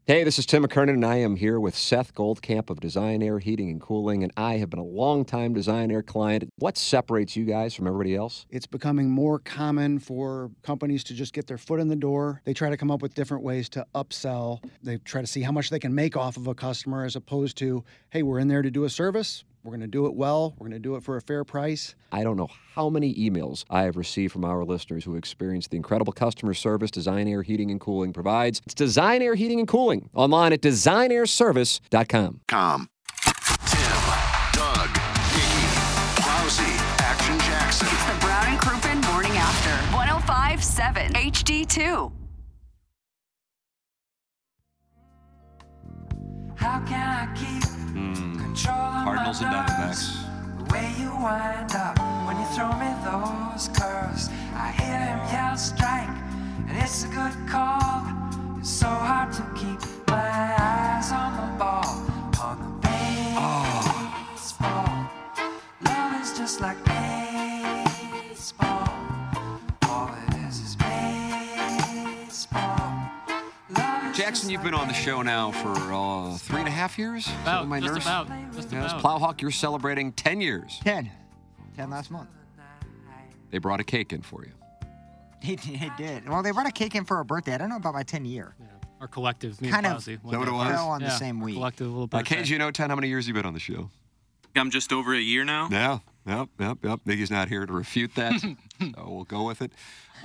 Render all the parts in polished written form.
Hey, this is Tim McKernan, and I am here with Seth Goldcamp of Design Air Heating and Cooling, and I have been a longtime Design Air client. What separates you guys from everybody else? It's becoming more common for companies to just get their foot in the door. They try to come up with different ways to upsell. They try to see how much they can make off of a customer as opposed to, hey, we're in there to do a service. We're going to do it well. We're going to do it for a fair price. I don't know how many emails I have received from our listeners who experience the incredible customer service Design Air Heating and Cooling provides. It's Design Air Heating and Cooling, online at designairservice.com. Tim, Doug, Nikki, Plowsy, Action Jackson. It's the Brown and Crouppen Morning After. 105.7 HD2. How can I keep control of Cardinals my and nerves? Diamondbacks. The way you wind up when you throw me those curves. I hear him yell strike, and it's a good call. It's so hard to keep my eyes on the ball, on the baseball. Love is just like baseball. All it is baseball. Jackson, you've been on the show now for 3.5 years? About, my just nurse? about. Just Yes, about. Plowhawk, you're celebrating 10 years. 10 last month. They brought a cake in for you. He did. Well, they brought a cake in for a birthday. I don't know about my 10 year. Yeah. Our collective, me Kind and of. Plowsy. Is that what it was? Fell on the Yeah, same our week. collective little birthday. KG, you know, 10, how many years have you been on the show? I'm just over a year now. Yeah. Yep. Niggy's not here to refute that, so we'll go with it.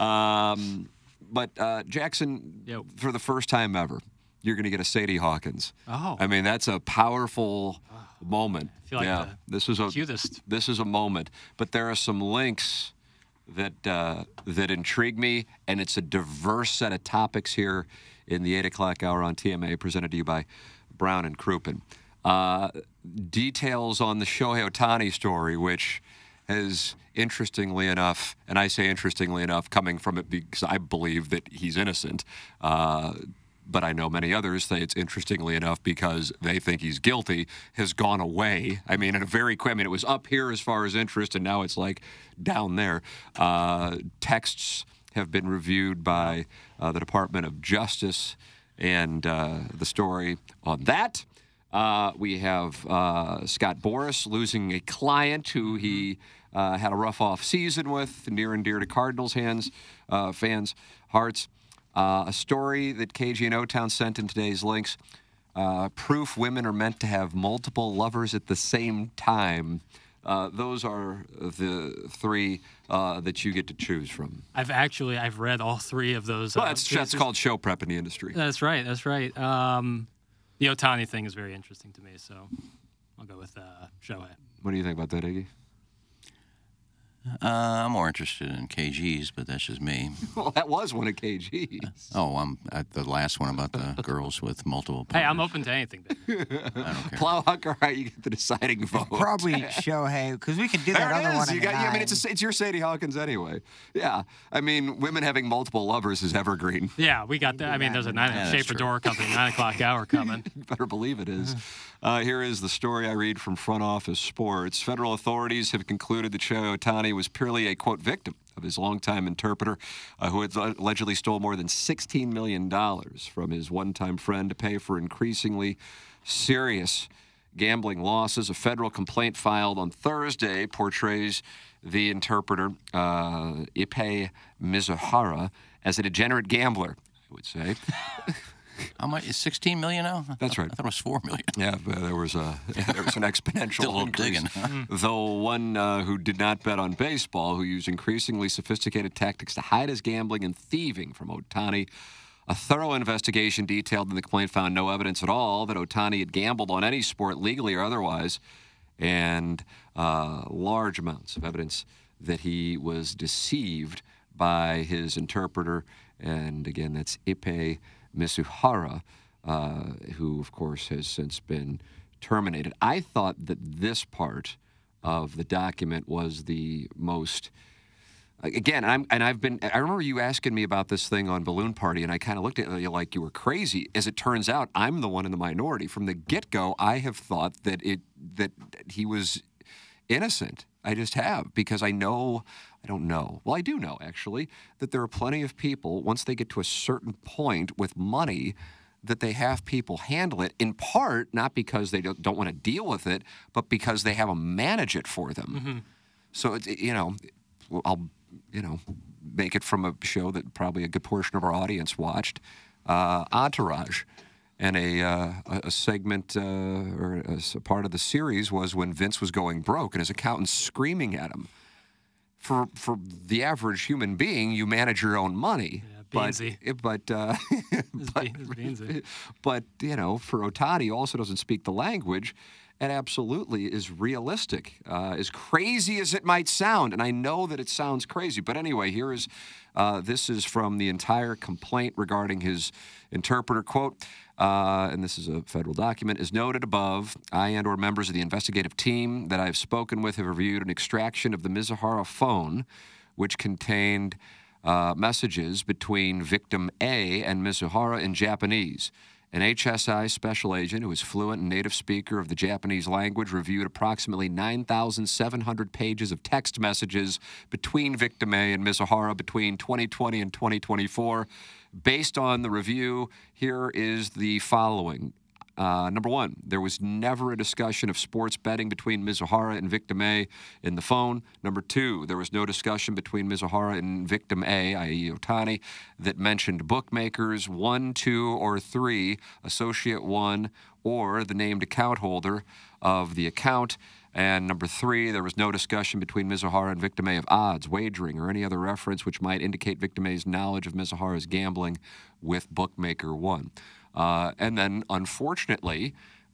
But Jackson, Yo. for the first time ever, you're going to get a Sadie Hawkins. Oh. I mean, that's a powerful moment. I feel like yeah, this is a cutest. This is a moment. But there are some links that intrigue me, and it's a diverse set of topics here in the 8 o'clock hour on TMA, presented to you by Brown and Crouppen. Details on the Shohei Ohtani story, which has, interestingly enough, and I say interestingly enough, coming from it because I believe that he's innocent, but I know many others say it's interestingly enough because they think he's guilty, has gone away. I mean, in a very quick, it was up here as far as interest, and now it's like down there. Texts have been reviewed by the Department of Justice, and the story on that. We have Scott Boras losing a client who he had a rough off season with, near and dear to Cardinals fans' hearts. A story that KG and O-Town sent in today's links. Proof women are meant to have multiple lovers at the same time. Those are the three that you get to choose from. I've read all three of those. Well, that's called show prep in the industry. That's right. The Ohtani thing is very interesting to me, so I'll go with Shohei. What do you think about that, Iggy? I'm more interested in KGs, but that's just me. Well, that was one of KG's. Oh, I'm at the last one about the girls with multiple Hey, partners. I'm open to anything, baby. I don't care. Plowhawk, all right, you get the deciding vote. Probably Shohei, because we can do There that it other is. one. You got, I mean, it's your Sadie Hawkins anyway. Yeah. I mean, women having multiple lovers is evergreen. Yeah, we got that. I mean, there's a that's Schaefer true. Door Company 9 o'clock hour coming. You better believe it is. Here is the story I read from Front Office Sports. Federal authorities have concluded that Shohei Ohtani was purely a, quote, victim of his longtime interpreter who had allegedly stole more than $16 million from his one-time friend to pay for increasingly serious gambling losses. A federal complaint filed on Thursday portrays the interpreter, Ippei Mizuhara, as a degenerate gambler, I would say. How much is 16 million now? That's right. I thought it was 4 million. Yeah, but there was an exponential Still a little increase. digging, huh? Though one who did not bet on baseball, who used increasingly sophisticated tactics to hide his gambling and thieving from Ohtani. A thorough investigation detailed in the complaint found no evidence at all that Ohtani had gambled on any sport, legally or otherwise, and large amounts of evidence that he was deceived by his interpreter. And again, that's Ippei Mizuhara, who, of course, has since been terminated. I thought that this part of the document was the most, again, I remember you asking me about this thing on Balloon Party, and I kind of looked at you like you were crazy. As it turns out, I'm the one in the minority. From the get-go, I have thought that he was innocent. I just have, because I do know, actually, that there are plenty of people, once they get to a certain point with money, that they have people handle it, in part not because they don't want to deal with it, but because they have them manage it for them. So, I'll, make it from a show that probably a good portion of our audience watched, Entourage. And a segment or a part of the series was when Vince was going broke and his accountant's screaming at him. For the average human being, you manage your own money. Beansy. But for Ohtani, who also doesn't speak the language, and absolutely is realistic, as crazy as it might sound. And I know that it sounds crazy, but anyway, this is from the entire complaint regarding his interpreter, quote, and this is a federal document, as noted above, I and/or members of the investigative team that I've spoken with have reviewed an extraction of the Mizuhara phone, which contained messages between victim A and Mizuhara in Japanese. An HSI special agent who is fluent and native speaker of the Japanese language reviewed approximately 9,700 pages of text messages between victim A and Mizuhara between 2020 and 2024. Based on the review, here is the following. Number one, there was never a discussion of sports betting between Mizuhara and victim A in the phone. Number two, there was no discussion between Mizuhara and victim A, i.e. Ohtani, that mentioned bookmakers 1, 2, or 3, associate 1, or the named account holder of the account. And number three, there was no discussion between Mizuhara and victim A of odds, wagering, or any other reference which might indicate victim A's knowledge of Mizuhara's gambling with bookmaker 1. And then, unfortunately,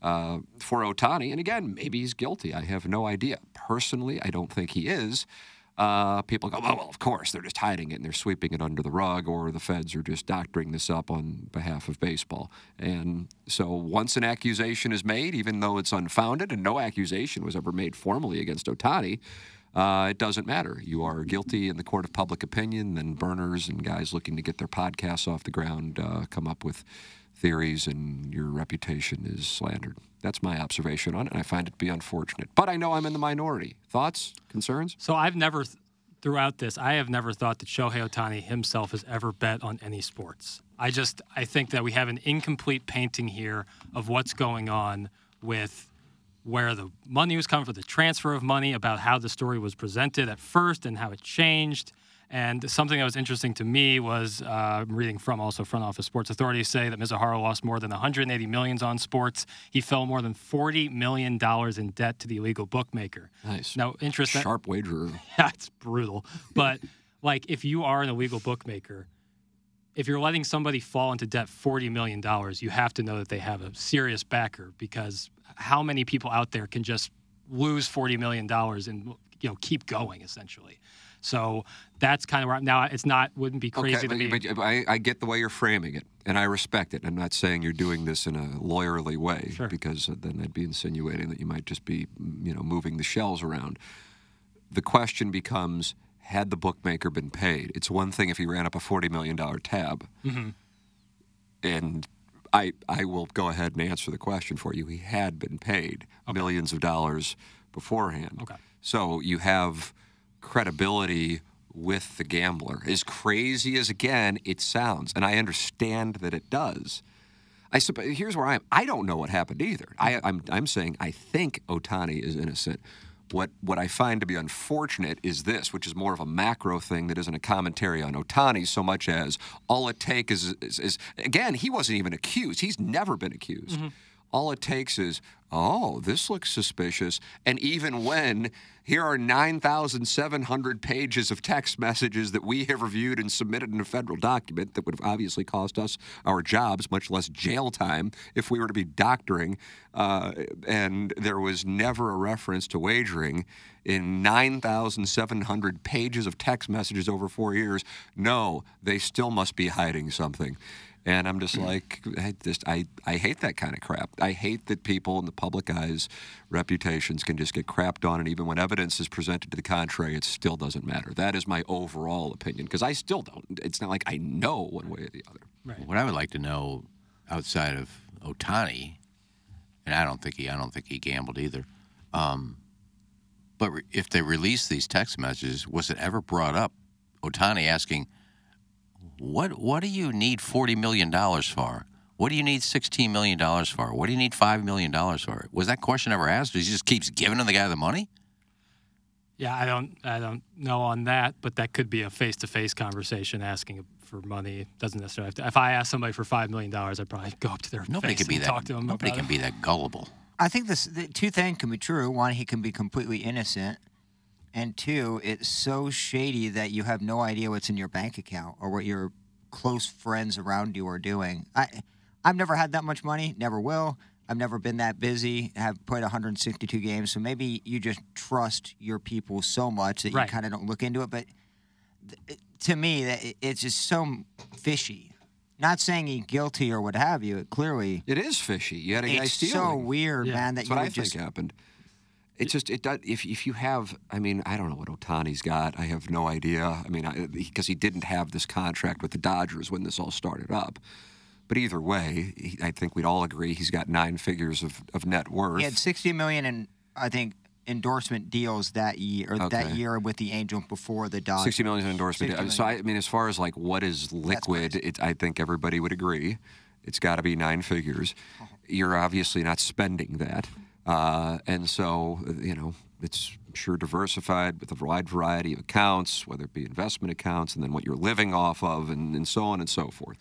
for Ohtani, and again, maybe he's guilty. I have no idea. Personally, I don't think he is. People go, well, of course, they're just hiding it and they're sweeping it under the rug, or the feds are just doctoring this up on behalf of baseball. And so once an accusation is made, even though it's unfounded, and no accusation was ever made formally against Ohtani, it doesn't matter. You are guilty in the court of public opinion, then burners and guys looking to get their podcasts off the ground come up with theories, and your reputation is slandered. That's my observation on it, and I find it to be unfortunate. But I know I'm in the minority. Thoughts? Concerns? So throughout this, I have never thought that Shohei Ohtani himself has ever bet on any sports. I think that we have an incomplete painting here of what's going on with where the money was coming from, the transfer of money, about how the story was presented at first and how it changed. And something that was interesting to me was reading from also Front Office Sports Authority say that Mizuhara lost more than $180 million on sports. He fell more than $40 million in debt to the illegal bookmaker. Nice. Now, Sharp wagerer. Yeah, it's brutal. But, if you are an illegal bookmaker, if you're letting somebody fall into debt $40 million, you have to know that they have a serious backer, because how many people out there can just lose $40 million and keep going, essentially? So that's kind of where now wouldn't be crazy to me. But I get the way you're framing it, and I respect it. I'm not saying you're doing this in a lawyerly way, because then I'd be insinuating that you might just be, moving the shells around. The question becomes, had the bookmaker been paid? It's one thing if he ran up a $40 million tab, and I will go ahead and answer the question for you. He had been paid millions of dollars beforehand. Okay. So you have credibility with the gambler. As crazy as, again, it sounds, and I understand that it does. Here's where I am. I don't know what happened either. I'm saying I think Ohtani is innocent. What I find to be unfortunate is this, which is more of a macro thing that isn't a commentary on Ohtani so much as all it takes is again, he wasn't even accused. He's never been accused. All it takes is, this looks suspicious. And even when here are 9,700 pages of text messages that we have reviewed and submitted in a federal document that would have obviously cost us our jobs, much less jail time, if we were to be doctoring, and there was never a reference to wagering in 9,700 pages of text messages over 4 years, no, they still must be hiding something. And I'm just like, I hate that kind of crap. I hate that people in the public eye's reputations can just get crapped on, and even when evidence is presented to the contrary, it still doesn't matter. That is my overall opinion, because I still don't. It's not like I know one way or the other. Right. What I would like to know, outside of Ohtani, and I don't think he gambled either, but if they released these text messages, was it ever brought up, Ohtani asking, What do you need $40 million for? What do you need $16 million for? What do you need $5 million for? Was that question ever asked? Or he just keeps giving the guy the money? Yeah, I don't know on that, but that could be a face-to-face conversation asking for money. Doesn't necessarily have to. If I asked somebody for $5 million, I'd probably go up to their Nobody face can be and that. talk to them. Nobody about can it. be that gullible. I think the two things can be true. One, he can be completely innocent. And two, it's so shady that you have no idea what's in your bank account or what your close friends around you are doing. I've never had that much money, never will. I've never been that busy, have played 162 games. So maybe you just trust your people so much that you kind of don't look into it. But to me, it's just so fishy. Not saying he's guilty or what have you. Clearly, it is fishy. You had a guy it's stealing. so weird, man. That That's you what would I think just happened. It's just it does. If you have, I mean, I don't know what Ohtani's got. I have no idea. I mean, because he didn't have this contract with the Dodgers when this all started up. But either way, I think we'd all agree he's got 9 figures of net worth. He had $60 million in, I think, endorsement deals that year, or that year with the Angels before the Dodgers. $60 million in endorsement deals. So I mean, as far as like what is liquid, I think everybody would agree it's got to be 9 figures. You're obviously not spending that, and so it's sure diversified with a wide variety of accounts, whether it be investment accounts, and then what you're living off of, and so on and so forth.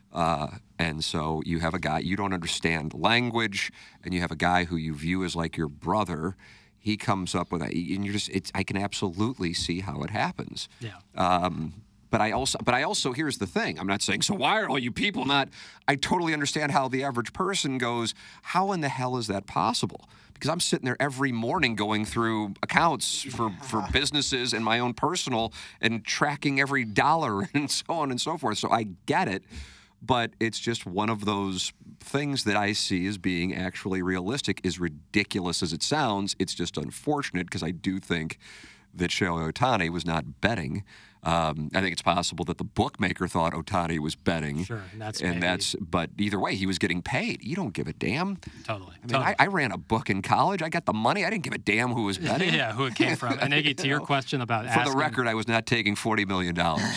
And so you have a guy, you don't understand language, and you have a guy who you view as like your brother. He comes up with that, and you're just, I can absolutely see how it happens. Yeah. But I also, here's the thing. I'm not saying, so why are all you people not? I totally understand how the average person goes, how in the hell is that possible? Because I'm sitting there every morning going through accounts for businesses and my own personal and tracking every dollar and so on and so forth. So I get it. But it's just one of those things that I see as being actually realistic. As ridiculous as it sounds, it's just unfortunate because I do think that Shohei Ohtani was not betting. I think it's possible that the bookmaker thought Ohtani was betting. Sure, and that's but either way, he was getting paid. You don't give a damn. Totally. I mean, I ran a book in college. I got the money. I didn't give a damn who was betting. Yeah, who it came from. And Iggy, to your question about For the record, I was not taking $40 million.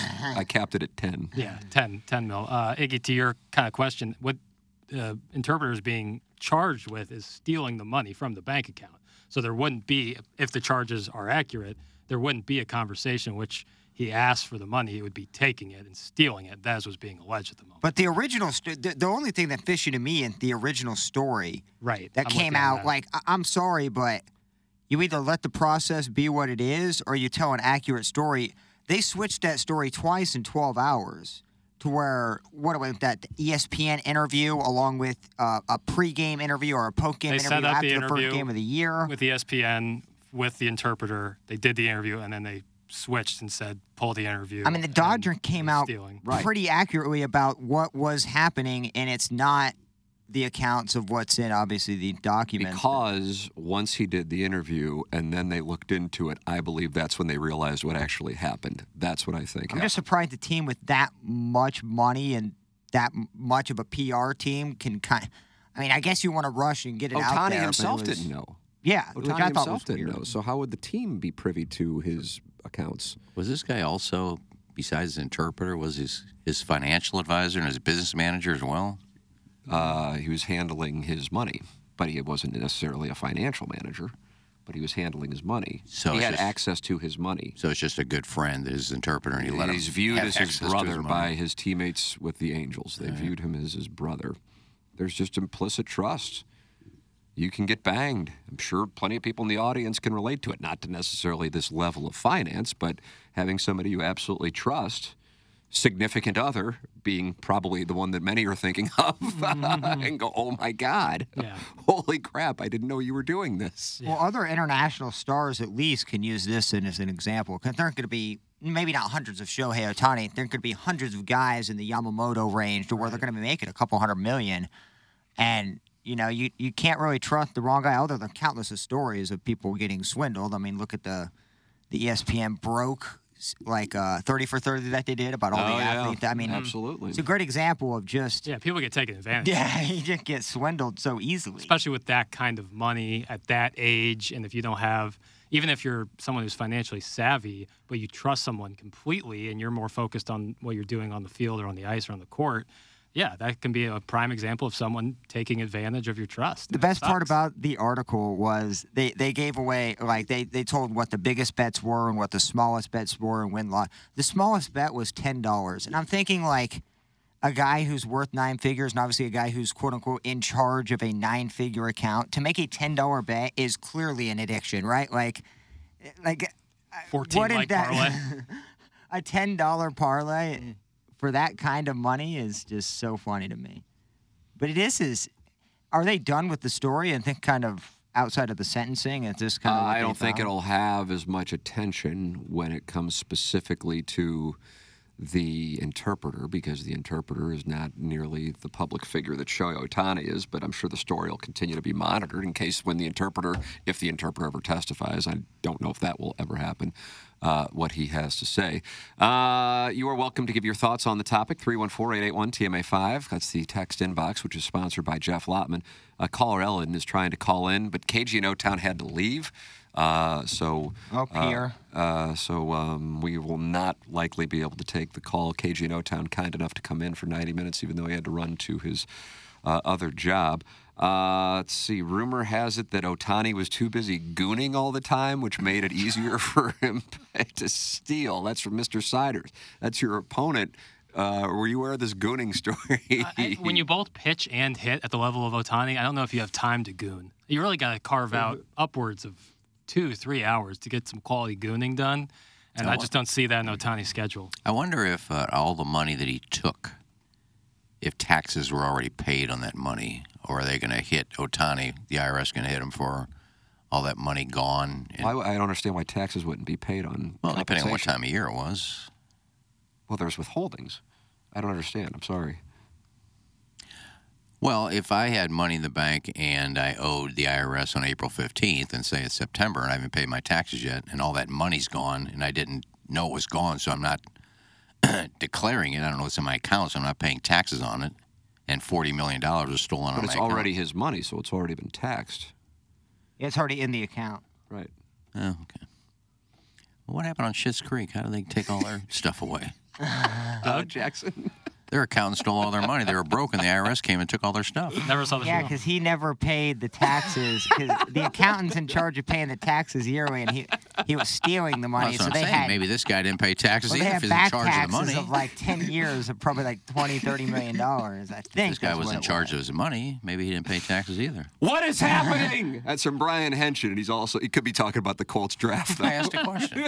I capped it at 10. Yeah, 10 mil. Iggy, to your kind of question, what interpreter is being charged with is stealing the money from the bank account. So there wouldn't be, if the charges are accurate, there wouldn't be a conversation which he asked for the money, he would be taking it and stealing it. That is what's being alleged at the moment. But the original, the only thing that fishy to me in the original story that came out, like, I'm sorry, but you either let the process be what it is or you tell an accurate story. They switched that story twice in 12 hours to where, that ESPN interview along with a pregame interview or a postgame interview after the first game of the year. With ESPN, with the interpreter. They did the interview, and then they switched and said, pull the interview. I mean, the Dodger came out pretty accurately about what was happening, and it's not the accounts of what's in, obviously, the documents. Because once he did the interview and then they looked into it, I believe that's when they realized what actually happened. That's what I think. I'm just surprised the team with that much money and that much of a PR team can kind of, I mean, I guess you want to rush and get it out there. Ohtani himself didn't know. Yeah, Ohtani himself didn't know. So how would the team be privy to his accounts? Was this guy also, besides the interpreter, was his financial advisor and his business manager as well? He was handling his money, but he wasn't necessarily a financial manager. But he was handling his money. So he had access to his money. So it's just a good friend, his interpreter, and he let him He's viewed have as his access to brother money. by his teammates with the Angels. They viewed him as his brother. There's just implicit trust. You can get banged. I'm sure plenty of people in the audience can relate to it. Not to necessarily this level of finance, but having somebody you absolutely trust, significant other being probably the one that many are thinking of, and go, oh my God, holy crap, I didn't know you were doing this. Well, other international stars at least can use this as an example. Because there aren't going to be, maybe not hundreds of Shohei Ohtani, there could be hundreds of guys in the Yamamoto range to where they're going to be making a couple $100 million. And you know, you can't really trust the wrong guy. Although there are countless of stories of people getting swindled. I mean, look at the ESPN broke, like 30 for 30 that they did about all the athletes. I mean, absolutely. It's a great example of just... Yeah, people get taken advantage of. Yeah, you just get swindled so easily. Especially with that kind of money at that age, and if you don't have... Even if you're someone who's financially savvy, but you trust someone completely and you're more focused on what you're doing on the field or on the ice or on the court, yeah, that can be a prime example of someone taking advantage of your trust. The best part about the article was they gave away, like, they told what the biggest bets were and what the smallest bets were and win-loss. The smallest bet was $10. And I'm thinking, like, a guy who's worth 9 figures and obviously a guy who's, quote-unquote, in charge of a 9-figure account, to make a $10 bet is clearly an addiction, right? Like 14 what is like that? parlay. A $10 parlay for that kind of money is just so funny to me. But are they done with the story and think kind of outside of the sentencing? It's just kind of I don't think it'll have as much attention when it comes specifically to the interpreter, because the interpreter is not nearly the public figure that Shohei Ohtani is, but I'm sure the story will continue to be monitored in case if the interpreter ever testifies, I don't know if that will ever happen, what he has to say. You are welcome to give your thoughts on the topic, 314-881-TMA5. That's the text inbox, which is sponsored by Jeff Lotman. Caller Ellen is trying to call in, but KG in O-Town had to leave. So we will not likely be able to take the call. KG in O-Town kind enough to come in for 90 minutes, even though he had to run to his other job. Let's see. Rumor has it that Ohtani was too busy gooning all the time, which made it easier for him to steal. That's from Mr. Siders. That's your opponent. Were you aware of this gooning story? When you both pitch and hit at the level of Ohtani, I don't know if you have time to goon. You really got to carve out upwards of 2-3 hours to get some quality gooning done, and I just don't see that in Ohtani's schedule. I wonder if all the money that he took, if taxes were already paid on that money, or are they going to hit Ohtani, the IRS going to hit him for all that money gone? I don't understand why taxes wouldn't be paid on depending on what time of year it was. Well, there's withholdings. I don't understand. I'm sorry. Well, if I had money in the bank and I owed the IRS on April 15th and say it's September and I haven't paid my taxes yet and all that money's gone and I didn't know it was gone, so I'm not declaring it. I don't know what's in my account, so I'm not paying taxes on it. And $40 million was stolen on my account. But it's already his money, so it's already been taxed. Yeah, it's already in the account. Right. Oh, okay. Well, what happened on Schitt's Creek? How did they take all their stuff away? Jackson? Their accountant stole all their money. They were broke, and the IRS came and took all their stuff. Never saw the Yeah, show. because he never paid the taxes. Because the accountant's in charge of paying the taxes yearly, and he was stealing the money. That's what I'm saying. Maybe this guy didn't pay taxes either if he's in charge of the taxes money. of like 10 years of probably like $20-30 million. I think This guy was in charge of his money. Maybe he didn't pay taxes either. What is happening? That's from Brian Henshin, and he could be talking about the Colts draft. Though. I asked a question.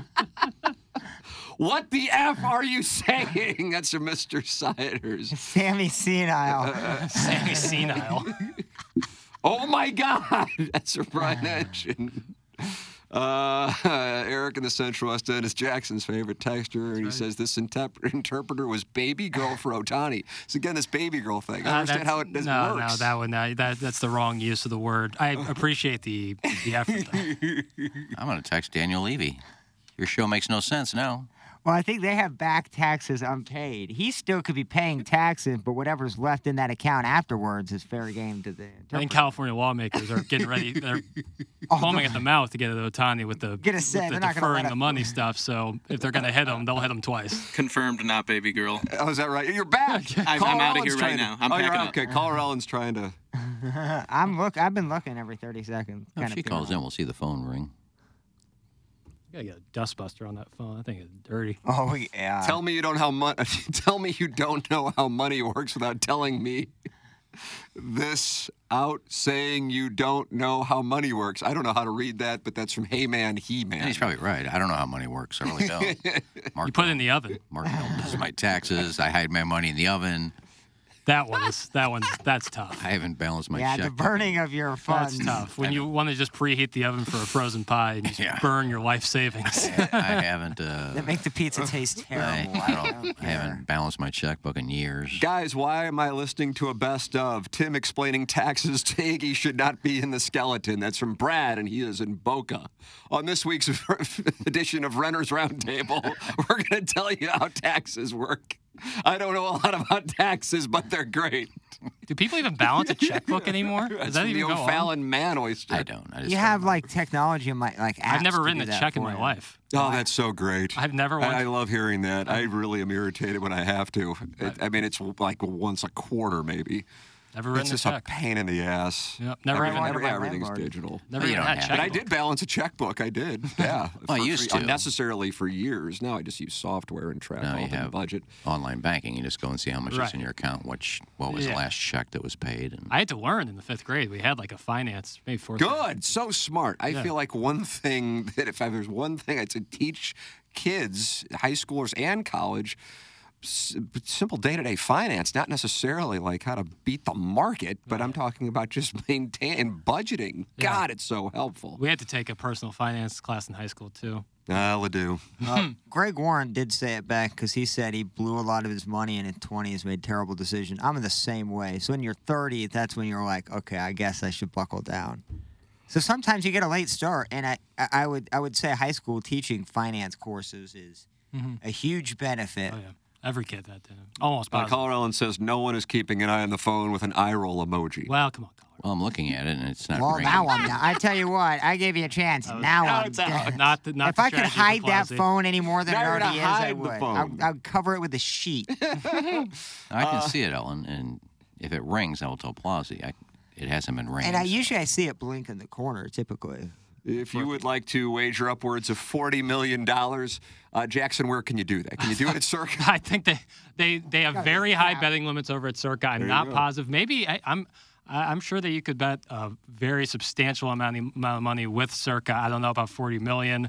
What the F are you saying? That's from Mr. Siders. Sammy Senile. Sammy Senile. Oh, my God. That's from Brian Henshin. Eric in the Central West End is Jackson's favorite texter, and he says this interpreter was baby girl for Ohtani. So again, this baby girl thing. I understand how it works. No, that one. That's the wrong use of the word. I appreciate the effort, though. I'm going to text Daniel Levy. Your show makes no sense now. Well, I think they have back taxes unpaid. He still could be paying taxes, but whatever's left in that account afterwards is fair game to the interpreter. I think California lawmakers are getting ready. They're foaming at the mouth to get at Ohtani with the deferring the money stuff. So if they're going to hit him, they'll him twice. Confirmed, not baby girl. Oh, is that right? You're back. I'm out of here right now. I'm packing up. Okay, caller Ellen's trying to. I've been looking every 30 seconds. If she calls in, we'll see the phone ring. You gotta get a dustbuster on that phone. I think it's dirty. Oh yeah. Tell me you don't know how money works without telling me this out saying you don't know how money works. I don't know how to read that, but that's from Hey Man, He Man. And he's probably right. I don't know how money works. I really don't. You put it in the oven. Mark does my taxes. I hide my money in the oven. That's tough. I haven't balanced my check. Yeah, the burning of your funds. That's tough. When you want to just preheat the oven for a frozen pie and just burn your life savings. I haven't. That make the pizza taste terrible. I haven't balanced my checkbook in years. Guys, why am I listening to a best of? Tim explaining taxes to Iggy should not be in the skeleton. That's from Brad, and he is in Boca. On this week's edition of Renner's Roundtable, we're going to tell you how taxes work. I don't know a lot about taxes, but they're great. Do people even balance a checkbook anymore? Does that even the go on? O'Fallon man oyster. I don't. You have like technology in my like apps. I've never to written do a that check in for my you. life. Oh, that's so great. I've never once. I love hearing that. I really am irritated when I have to. I mean, it's like once a quarter, maybe. Never written It's just a check. a pain in the ass. Yep, never even. Everything's digital. Never You even don't had have checkbook. But I did balance a checkbook. I did. Yeah. Well, I used to. Unnecessarily for years. Now I just use software and track Now all you the have budget. online banking. You just go and see how much Right. is in your account, what was the Yeah. last check that was paid. And I had to learn in the 5th grade. We had like a finance, maybe 4th. Good. So smart. I Yeah. feel like one thing that if there's one thing I'd say teach kids, high schoolers and college, simple day-to-day finance, not necessarily like how to beat the market, but I'm talking about just maintaining budgeting. Yeah. God, it's so helpful. We had to take a personal finance class in high school too. I'll do. Greg Warren did say it back because he said he blew a lot of his money in his 20s, made terrible decisions. I'm in the same way. So when you're 30, that's when you're like, okay, I guess I should buckle down. So sometimes you get a late start, and I would say high school teaching finance courses is a huge benefit. Oh yeah, every kid that did. Almost. positive. Caller Ellen says no one is keeping an eye on the phone with an eye roll emoji. Well, come on, caller. well, I'm looking at it, and it's not Well, ringing. now I'm not. I tell you what, I gave you a chance. Now I'm it's out. Not if the I could strategy for hide that Plowsy. phone any more than it Now you're already is, gonna I hide the would. phone. I'd cover it with a sheet. I can see it, Ellen, and if it rings, I will tell Plowsy. It hasn't been ringing. And usually I see it blink in the corner, typically. If you would like to wager upwards of $40 million, Jackson, where can you do that? Can you do it at Circa? I think they have very high betting limits over at Circa. I'm There you not go. positive. Maybe I'm sure that you could bet a very substantial amount of money with Circa. I don't know about 40 million,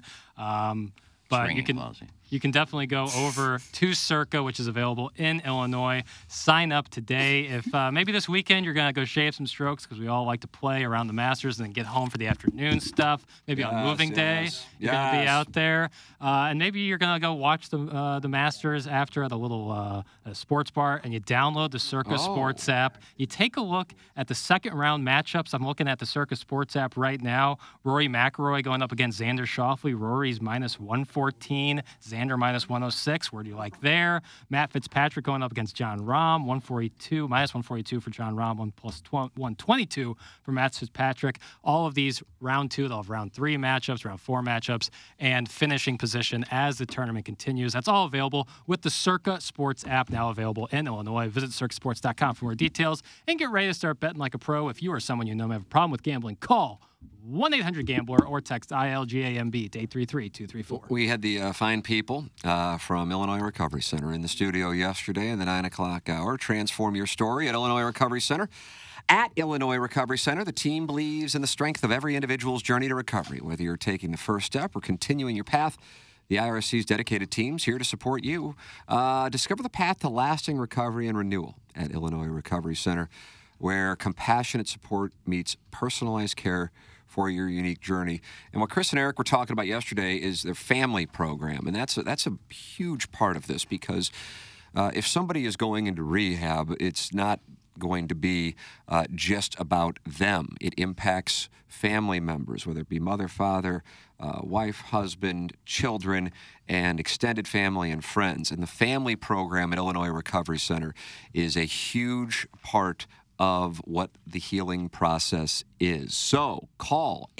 but ringing, Plowsy. you can definitely go over to Circa, which is available in Illinois. Sign up today. If maybe this weekend you're gonna go shave some strokes because we all like to play around the Masters and then get home for the afternoon stuff. Maybe on moving day you're gonna be out there, and maybe you're gonna go watch the Masters after at a little sports bar, and you download the Circa Sports app. You take a look at the second round matchups. I'm looking at the Circa Sports app right now. Rory McIlroy going up against Xander Schauffele. Rory's -114. Xander -106. Where do you like there? Matt Fitzpatrick going up against John Rahm, -142 for John Rahm, +122 for Matt Fitzpatrick. All of these round 2, they'll have round 3 matchups, round 4 matchups, and finishing position as the tournament continues. That's all available with the Circa Sports app, now available in Illinois. Visit circasports.com for more details and get ready to start betting like a pro. If you or someone you know may have a problem with gambling, call 1-800-GAMBLER or text ILGAMB to 833-234. We had the fine people from Illinois Recovery Center in the studio yesterday in the 9 o'clock hour. Transform your story at Illinois Recovery Center. At Illinois Recovery Center, the team believes in the strength of every individual's journey to recovery. Whether you're taking the first step or continuing your path, the IRC's dedicated team's here to support you. Discover the path to lasting recovery and renewal at Illinois Recovery Center, where compassionate support meets personalized care for your unique journey. And what Chris and Eric were talking about yesterday is their family program, and that's a huge part of this, because if somebody is going into rehab, it's not going to be just about them. It impacts family members, whether it be mother, father, wife, husband, children, and extended family and friends. And the family program at Illinois Recovery Center is a huge part of what the healing process is. So call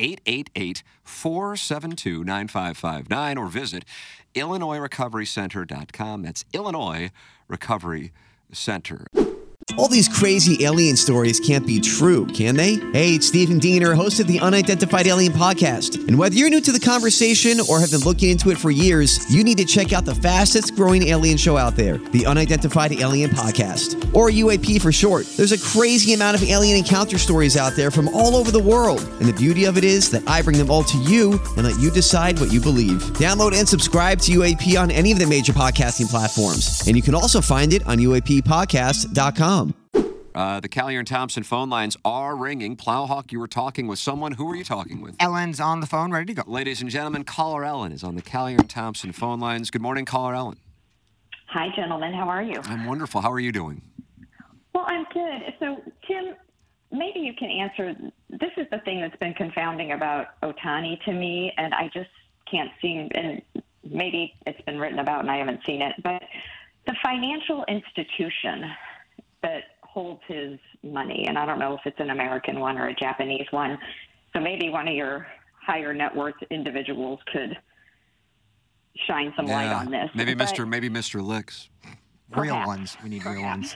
888-472-9559 or visit IllinoisRecoveryCenter.com. That's Illinois Recovery Center. All these crazy alien stories can't be true, can they? Hey, it's Stephen Diener, host of the Unidentified Alien Podcast. And whether you're new to the conversation or have been looking into it for years, you need to check out the fastest growing alien show out there, the Unidentified Alien Podcast, or UAP for short. There's a crazy amount of alien encounter stories out there from all over the world. And the beauty of it is that I bring them all to you and let you decide what you believe. Download and subscribe to UAP on any of the major podcasting platforms. And you can also find it on UAPpodcast.com. The Callier and Thompson phone lines are ringing. Plowhawk, you were talking with someone. Who were you talking with? Ellen's on the phone, ready to go. Ladies and gentlemen, caller Ellen is on the Callier and Thompson phone lines. Good morning, caller Ellen. Hi, gentlemen. How are you? I'm wonderful. How are you doing? Well, I'm good. So, Tim, maybe you can answer. This is the thing that's been confounding about Ohtani to me, and I just can't seem, and maybe it's been written about and I haven't seen it, but the financial institution that holds his money, and I don't know if it's an American one or a Japanese one, so maybe one of your higher net worth individuals could shine some light on this. Maybe Mr. Licks. Real ones. We need real ones.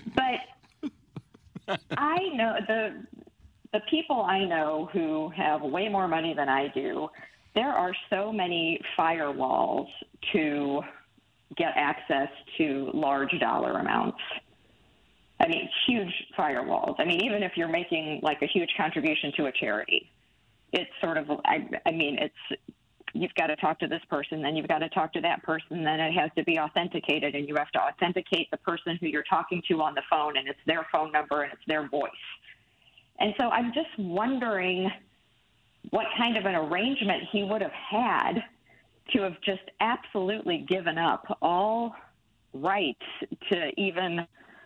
But I know the people I know who have way more money than I do, there are so many firewalls to get access to large dollar amounts. I mean, huge firewalls. I mean, even if you're making like a huge contribution to a charity, it's sort of, I mean, it's, you've got to talk to this person, then you've got to talk to that person, then it has to be authenticated, and you have to authenticate the person who you're talking to on the phone, and it's their phone number and it's their voice. And so I'm just wondering what kind of an arrangement he would have had to have just absolutely given up all rights to even,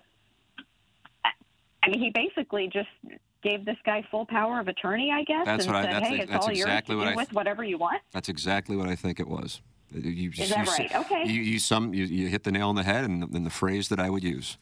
I mean, he basically just gave this guy full power of attorney, I guess, and said, hey, it's all yours to do with whatever you want? That's exactly what I think it was. Is that right? Okay. You hit the nail on the head, and the phrase that I would use.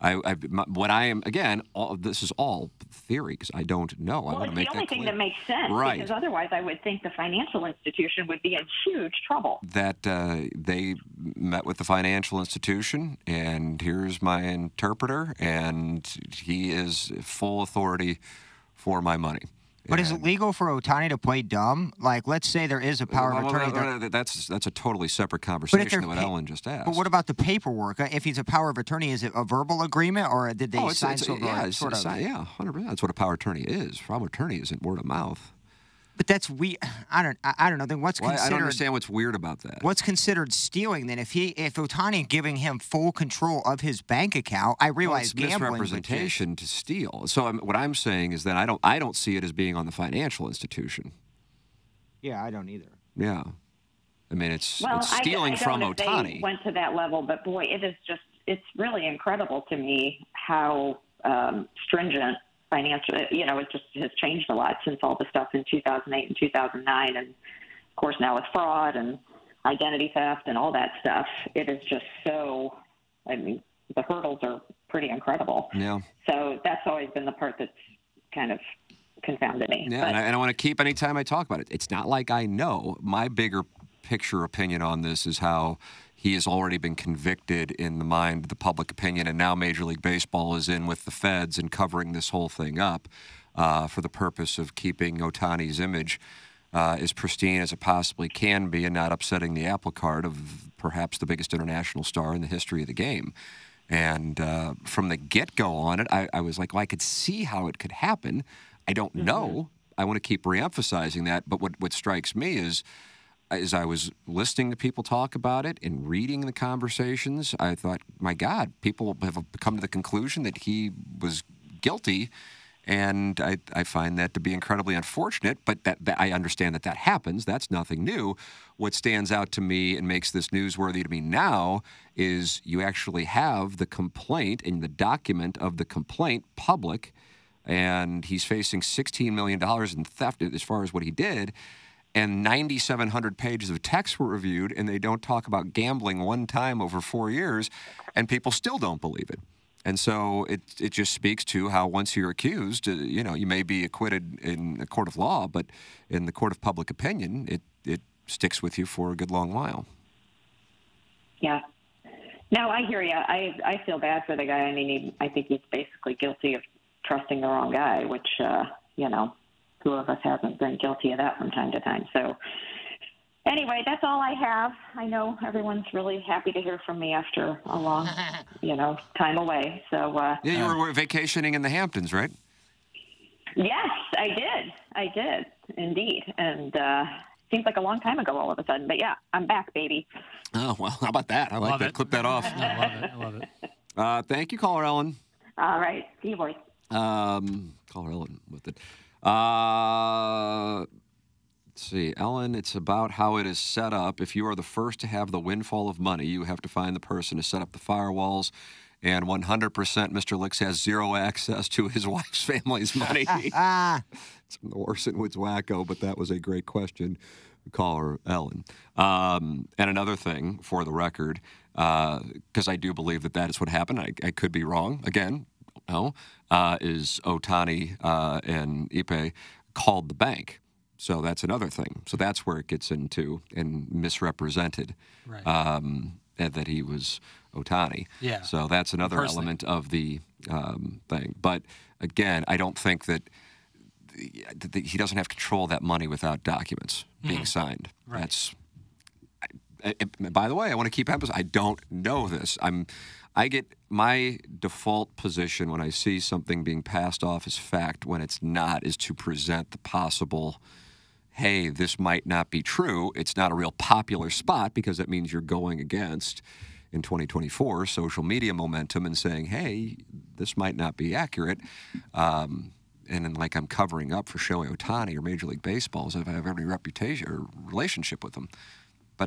This is all theory because I don't know. Well, I it's make the only thing that makes sense, right? Because otherwise, I would think the financial institution would be in huge trouble. That they met with the financial institution, and here's my interpreter, and he is full authority for my money. But is it legal for Ohtani to play dumb? Like, let's say there is a power of attorney. That's a totally separate conversation than what Ellen just asked. But what about the paperwork? If he's a power of attorney, is it a verbal agreement, or did they sign sort of? Yeah, 100%. That's what a power of attorney is. Power of attorney isn't word of mouth. But that's weird. I don't know. Then what's considered? I don't understand what's weird about that. What's considered stealing then? If Ohtani giving him full control of his bank account, I realize it's misrepresentation to steal. So what I'm saying is that I don't see it as being on the financial institution. Yeah, I don't either. Yeah, I mean it's stealing I from don't know if Ohtani. they went to that level, but boy, it's really incredible to me how stringent. Financial, it just has changed a lot since all the stuff in 2008 and 2009, and of course now with fraud and identity theft and all that stuff, it is just so. I mean, the hurdles are pretty incredible. Yeah. So that's always been the part that's kind of confounded me. Yeah, and I want to keep anytime I talk about it. It's not like I know. My bigger picture opinion on this is how he has already been convicted in the mind of the public opinion, and now Major League Baseball is in with the feds and covering this whole thing up for the purpose of keeping Ohtani's image as pristine as it possibly can be and not upsetting the apple cart of perhaps the biggest international star in the history of the game. And from the get-go on it, I was like, well, I could see how it could happen. I don't know. I want to keep reemphasizing that. But what strikes me is, as I was listening to people talk about it and reading the conversations, I thought, my God, people have come to the conclusion that he was guilty, and I find that to be incredibly unfortunate, but that I understand that happens. That's nothing new. What stands out to me and makes this newsworthy to me now is you actually have the complaint and the document of the complaint public, and he's facing $16 million in theft as far as what he did. And 9,700 pages of text were reviewed, and they don't talk about gambling one time over 4 years, and people still don't believe it. And so it just speaks to how once you're accused, you may be acquitted in a court of law, but in the court of public opinion, it sticks with you for a good long while. Yeah. No, I hear you. I feel bad for the guy. I mean, I think he's basically guilty of trusting the wrong guy, which, who of us hasn't been guilty of that from time to time? So anyway, that's all I have. I know everyone's really happy to hear from me after a long, time away. So you were vacationing in the Hamptons, right? Yes, I did indeed. And seems like a long time ago all of a sudden. But yeah, I'm back, baby. Oh, well, how about that? I like that. Clip that off. I love it. Thank you, caller Ellen. All right. See you, boys. Caller Ellen with it. Let's see, Ellen, it's about how it is set up. If you are the first to have the windfall of money, you have to find the person to set up the firewalls. And 100% Mr. Licks has zero access to his wife's family's money. It's from the Orson Woods wacko, but that was a great question. Caller Ellen. And another thing, for the record, because I do believe that is what happened. I could be wrong. Again, no. Is Ohtani and Ipe called the bank. So that's another thing. So that's where it gets into and misrepresented that he was Ohtani. Yeah. So that's another element of the thing. But again, I don't think that he doesn't have control of that money without documents being signed. Right. That's. By the way, I want to keep emphasizing. I don't know this. I get my default position when I see something being passed off as fact when it's not is to present the possible. Hey, this might not be true. It's not a real popular spot because that means you're going against, in 2024, social media momentum and saying, hey, this might not be accurate. And then, like, I'm covering up for Shohei Ohtani or Major League Baseball as if I have any reputation or relationship with them. But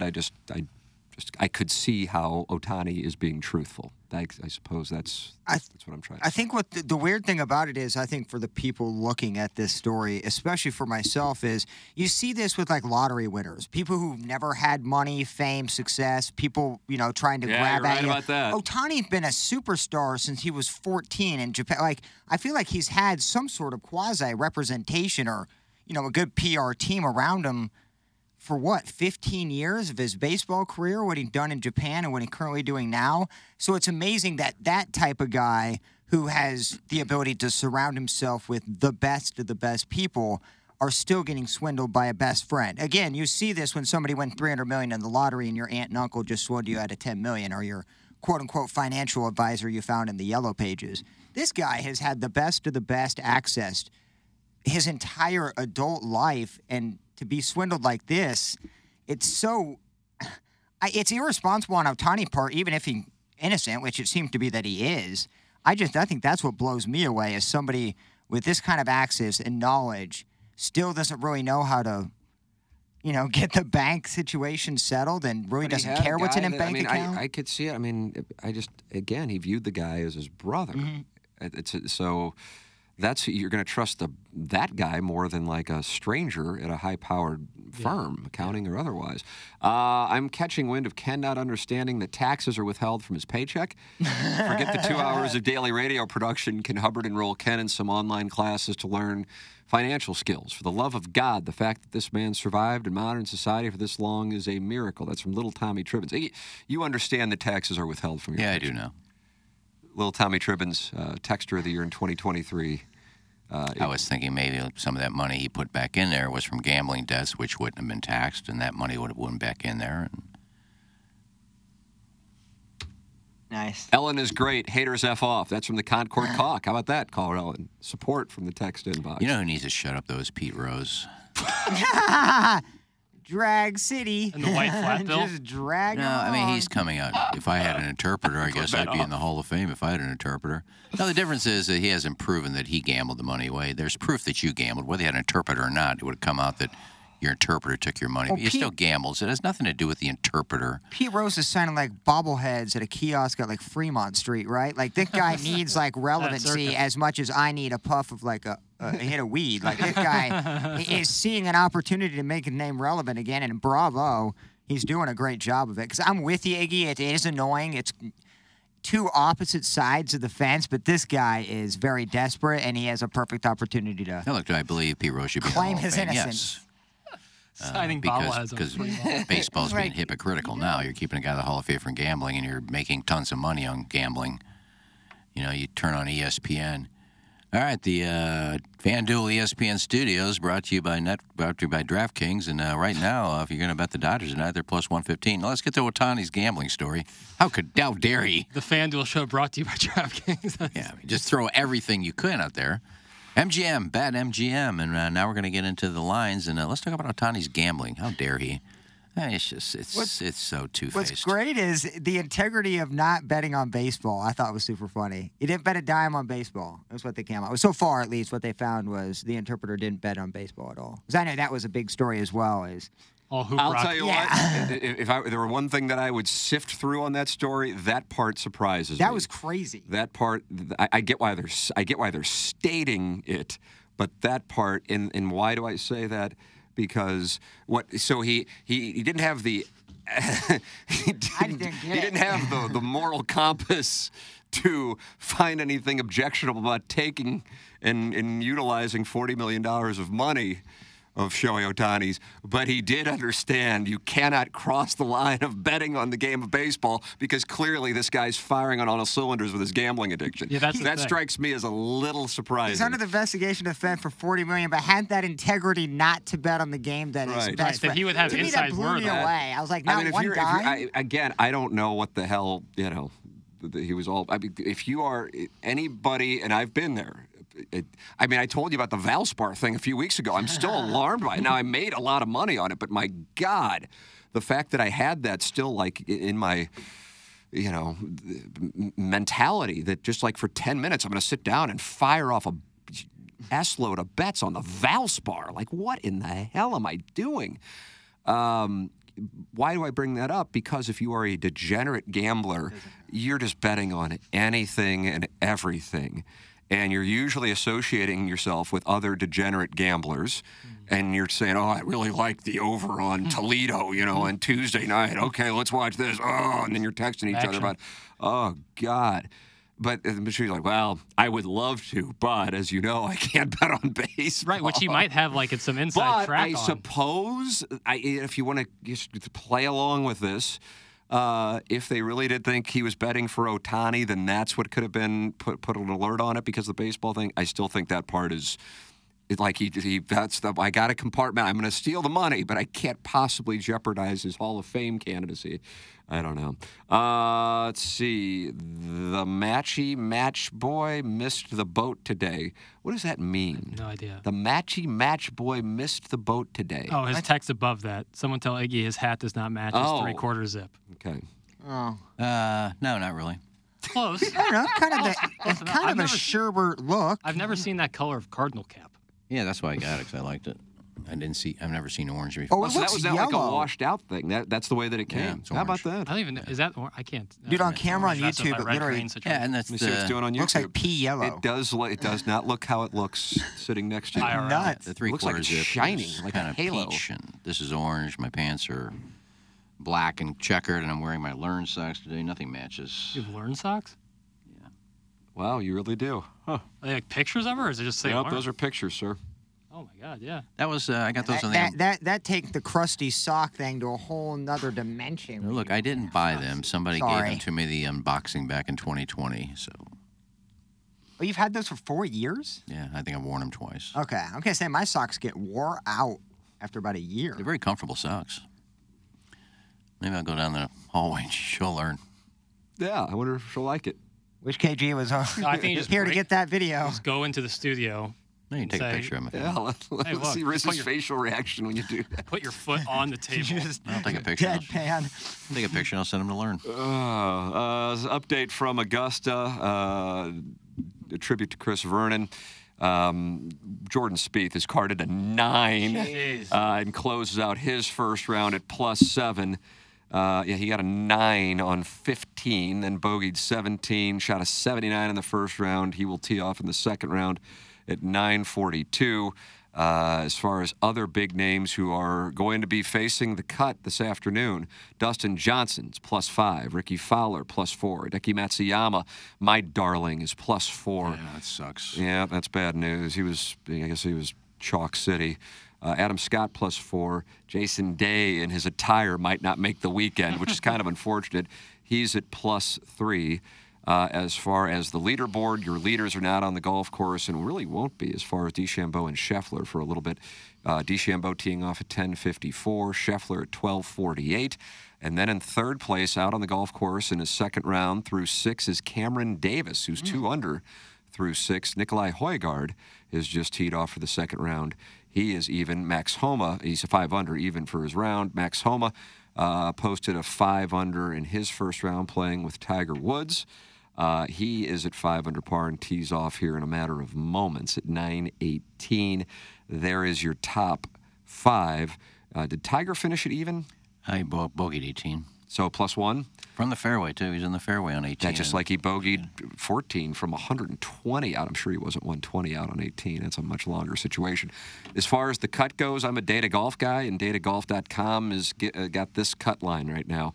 I could see how Ohtani is being truthful. I suppose that's what I'm trying to say. I think what the weird thing about it is, I think for the people looking at this story, especially for myself, is you see this with like lottery winners, people who've never had money, fame, success, people, trying to grab you're at right you. about that. Ohtani's been a superstar since he was 14 in Japan. Like, I feel like he's had some sort of quasi-representation or, a good PR team around him for 15 years of his baseball career, what he'd done in Japan and what he's currently doing now. So it's amazing that that type of guy who has the ability to surround himself with the best of the best people are still getting swindled by a best friend. Again, you see this when somebody won $300 million in the lottery and your aunt and uncle just swindled you out of $10 million, or your quote-unquote financial advisor you found in the yellow pages. This guy has had the best of the best access his entire adult life, and to be swindled like this, it's irresponsible on Ohtani's part, even if he's innocent, which it seems to be that he is. I think that's what blows me away, is somebody with this kind of access and knowledge still doesn't really know how to, get the bank situation settled and really doesn't care what's in a bank account. I could see it. He viewed the guy as his brother. So that's, you're going to trust that guy more than like a stranger at a high-powered firm, accounting or otherwise. I'm catching wind of Ken not understanding that taxes are withheld from his paycheck. Forget the 2 hours of daily radio production. Can Hubbard enroll Ken in some online classes to learn financial skills? For the love of God, the fact that this man survived in modern society for this long is a miracle. That's from Little Tommy Tribbins. You understand that taxes are withheld from your paycheck. I do know. Little Tommy Tribbins, Texter of the Year in 2023. I was thinking maybe some of that money he put back in there was from gambling debts, which wouldn't have been taxed, and that money would have went back in there. Nice. Ellen is great. Haters F off. That's from the Concord Clock. How about that, caller Ellen? Support from the text inbox. You know who needs to shut up, though, is Pete Rose. Drag City. And the white flat bill? Just drag No, I mean, he's coming out. If I had an interpreter, I guess I'd be in the Hall of Fame if I had an interpreter. No, the difference is that he hasn't proven that he gambled the money away. There's proof that you gambled. Whether you had an interpreter or not, it would have come out that your interpreter took your money. But you still gambled, so it has nothing to do with the interpreter. Pete Rose is signing like bobbleheads at a kiosk at like Fremont Street, right? Like, this guy needs like relevancy as much as I need a puff of like a hit of weed. Like, this guy is seeing an opportunity to make his name relevant again, and bravo, he's doing a great job of it. Because I'm with you, Iggy. It is annoying. It's two opposite sides of the fence, but this guy is very desperate, and he has a perfect opportunity to Now, look, do I believe Pete Rose should be claim in the Hall his of Fame? innocence. Yes. Signing bobbleheads. Because baseball's being hypocritical now. You're keeping a guy in the Hall of Fame for gambling, and you're making tons of money on gambling. You turn on ESPN. All right, the FanDuel ESPN Studios brought to you by DraftKings, and right now, if you're going to bet the Dodgers tonight, they're plus 115. Now let's get to Ohtani's gambling story. How dare he? The FanDuel show brought to you by DraftKings. Yeah, just throw everything you could out there. MGM, bad MGM, and now we're going to get into the lines, and let's talk about Ohtani's gambling. How dare he? It's so two-faced. What's great is the integrity of not betting on baseball. I thought was super funny. He didn't bet a dime on baseball. That's what they came out with. So far, at least, what they found was the interpreter didn't bet on baseball at all. Because I know that was a big story as well. I'll tell you what, if there were one thing that I would sift through on that story, that part surprises me. That was crazy. That part, I get why they're stating it, but that part, and why do I say that? Because he didn't have the he didn't have the moral compass to find anything objectionable about taking and utilizing $40 million of money of Shohei Ohtani's, but he did understand you cannot cross the line of betting on the game of baseball because clearly this guy's firing on all cylinders with his gambling addiction. Yeah, that strikes me as a little surprising. He's under the investigation of Fed for $40 million, but had that integrity not to bet on the game that his best friend. That he would have to me, inside that blew word me on. away. I was like, not one guy. Again, I don't know what the hell, he was all. I mean, if you are anybody, and I've been there. I told you about the Valspar thing a few weeks ago. I'm still alarmed by it. Now, I made a lot of money on it, but my God, the fact that I had that still like in my, mentality that just like for 10 minutes, I'm going to sit down and fire off a S-load of bets on the Valspar. Like, what in the hell am I doing? Why do I bring that up? Because if you are a degenerate gambler, you're just betting on anything and everything. And you're usually associating yourself with other degenerate gamblers. And you're saying, oh, I really like the over on Toledo, on Tuesday night. Okay, let's watch this. Oh, and then you're texting each other about, oh, God. But you're like, well, I would love to, but as you know, I can't bet on baseball. Right, which he might have like it's some inside track I suppose, if you want to just play along with this, if they really did think he was betting for Ohtani, then that's what could have been put an alert on it because of the baseball thing. I still think that part is like I got a compartment. I'm going to steal the money, but I can't possibly jeopardize his Hall of Fame candidacy. I don't know. Let's see. The match boy missed the boat today. What does that mean? No idea. The match boy missed the boat today. Oh, his text above that. Someone tell Iggy his hat does not match his 3/4 zip. Okay. Oh. No, not really. Close. I don't know. It's kind of a sherbert look. I've never seen that color of cardinal cap. Yeah, that's why I got it, because I liked it. I've never seen orange before. Oh, so that was not like a washed out thing. That's the way that it came. Yeah, it's How about orange. that? I don't even. Is that? I can't. Dude, on camera on That's YouTube, a it red literally. green situation. Yeah, and that's Let me see what it's doing on YouTube. Looks like pea yellow. It does not look how it looks sitting next to you. Nuts. The It looks like three-quarter it's zip shining, is like a kind of halo. peach, and this is orange. My pants are black and checkered, and I'm wearing my Learn socks today. Nothing matches. You have Learn socks? Wow, you really do. Huh. Are they like pictures of her, or is it just say Yep, Learn? those are pictures, sir. Oh my God, yeah. That was I got those on the. That take the crusty sock thing to a whole nother dimension. No, look, I didn't buy them. Somebody gave Sorry. them to me the unboxing back in 2020. So Oh, you've had those for 4 years? yeah, I think I've worn them twice. Okay, I'm gonna say my socks get wore out after about a year. They're very comfortable socks. Maybe I'll go down the hallway and she'll learn. Yeah, I wonder if she'll like it. Wish KG was on. No, I think you just here to break- get that video. Just go into the studio. No, you can take a Say- picture of them. Yeah, let's Hey, look, see put Riz's your- facial reaction when you do that. Put your foot on the table. I'll take a picture. Deadpan. I'll take a picture and I'll send them to Learn. Update from Augusta. A tribute to Chris Vernon. Jordan Spieth is carded a 9 and closes out his first round at +7. He got a 9 on 15, then bogeyed 17, shot a 79 in the first round. He will tee off in the second round at 942. As far as other big names who are going to be facing the cut this afternoon, Dustin Johnson's +5, Ricky Fowler +4, Hideki Matsuyama, my darling, is +4. Yeah, that sucks. Yeah, that's bad news. I guess he was Chalk City. Adam Scott +4. Jason Day in his attire might not make the weekend, which is kind of unfortunate. He's at +3. As far as the leaderboard, your leaders are not on the golf course and really won't be as far as DeChambeau and Scheffler for a little bit. DeChambeau teeing off at 10:54, Scheffler at 12:48. And then in third place out on the golf course in his second round through 6 is Cameron Davis, who's 2 under through 6. Nikolai Højgaard is just teed off for the second round. He is even. Max Homa, he's a 5 under even for his round. Max Homa posted a 5 under in his first round playing with Tiger Woods. He is at 5 under par and tees off here in a matter of moments at 9:18. There is your top 5. Did Tiger finish it even? I bogeyed 18. So +1. From the fairway, too. He's in the fairway on 18. Yeah, just like he bogeyed 14 from 120 out. I'm sure he wasn't 120 out on 18. It's a much longer situation. As far as the cut goes, I'm a Data Golf guy, and datagolf.com has got this cut line right now.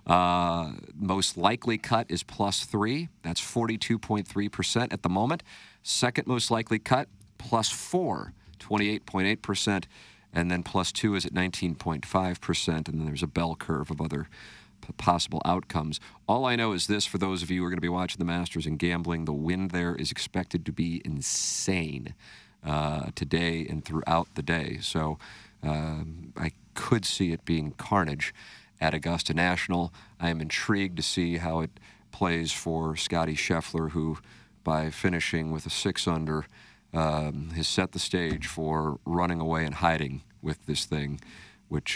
Most likely cut is +3. That's 42.3% at the moment. Second most likely cut, +4, 28.8%. And then +2 is at 19.5%. And then there's a bell curve of other possible outcomes. All I know is this, for those of you who are going to be watching the Masters and gambling, the wind there is expected to be insane today and throughout the day. So I could see it being carnage at Augusta National. I am intrigued to see how it plays for Scottie Scheffler, who, by finishing with a 6-under, has set the stage for running away and hiding with this thing, which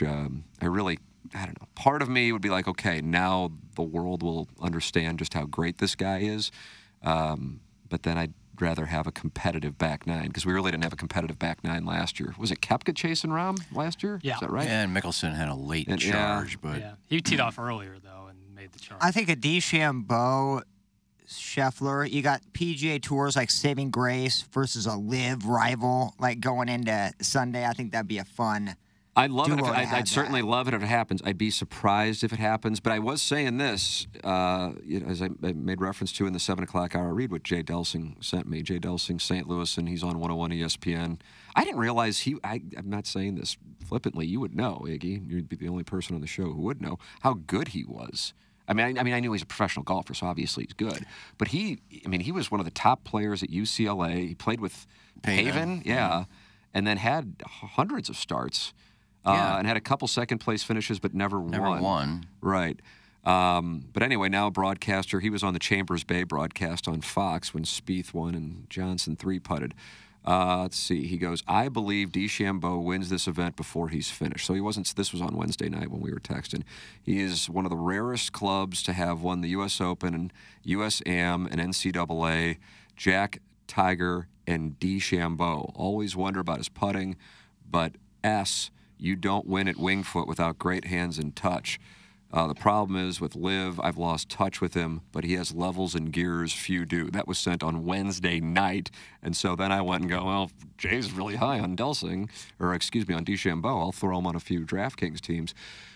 I don't know. Part of me would be like, okay, now the world will understand just how great this guy is. But then I'd rather have a competitive back nine, because we really didn't have a competitive back nine last year. Was it Koepka chasing Rahm last year? Yeah. Is that right? Yeah, and Mickelson had a late charge, but he teed off earlier though and made the charge. I think a DeChambeau, Scheffler, you got PGA Tours like saving grace versus a live rival like going into Sunday. I think that'd be a fun. I'd love it. I'd certainly love it if it happens. I'd be surprised if it happens. But I was saying this, as I made reference to in the 7 o'clock hour read, what Jay Delsing sent me. Jay Delsing, St. Louis, and he's on 101 ESPN. I didn't realize I'm not saying this flippantly. You would know, Iggy. You'd be the only person on the show who would know how good he was. I mean, I knew he's a professional golfer, so obviously he's good. But he was one of the top players at UCLA. He played with Haven, and then had hundreds of starts. And had a couple second-place finishes, but never won. Right. But anyway, now a broadcaster. He was on the Chambers Bay broadcast on Fox when Spieth won and Johnson 3-putted. Let's see. He goes, I believe DeChambeau wins this event before he's finished. So he wasn't. This was on Wednesday night when we were texting. He is one of the rarest clubs to have won the U.S. Open and U.S. Am and NCAA. Jack, Tiger, and DeChambeau. Always wonder about his putting, but you don't win at Winged Foot without great hands and touch. The problem is with Liv, I've lost touch with him, but he has levels and gears few do. That was sent on Wednesday night, and so then I went and go, well, Jay's really high on on DeChambeau. I'll throw him on a few DraftKings teams.